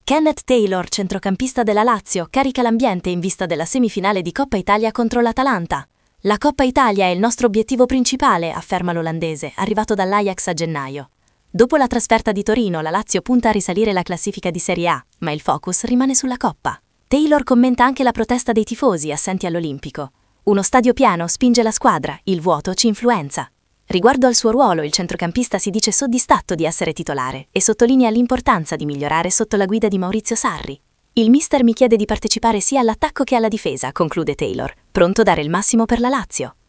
Kenneth Taylor, centrocampista della Lazio, carica l'ambiente in vista della semifinale di Coppa Italia contro l'Atalanta. La Coppa Italia è il nostro obiettivo principale, afferma l'olandese, arrivato dall'Ajax a gennaio. Dopo la trasferta di Torino, la Lazio punta a risalire la classifica di Serie A, ma il focus rimane sulla Coppa. Taylor commenta anche la protesta dei tifosi assenti all'Olimpico. Uno stadio pieno spinge la squadra, il vuoto ci influenza. Riguardo al suo ruolo, il centrocampista si dice soddisfatto di essere titolare e sottolinea l'importanza di migliorare sotto la guida di Maurizio Sarri. Il mister mi chiede di partecipare sia all'attacco che alla difesa, conclude Taylor, pronto a dare il massimo per la Lazio.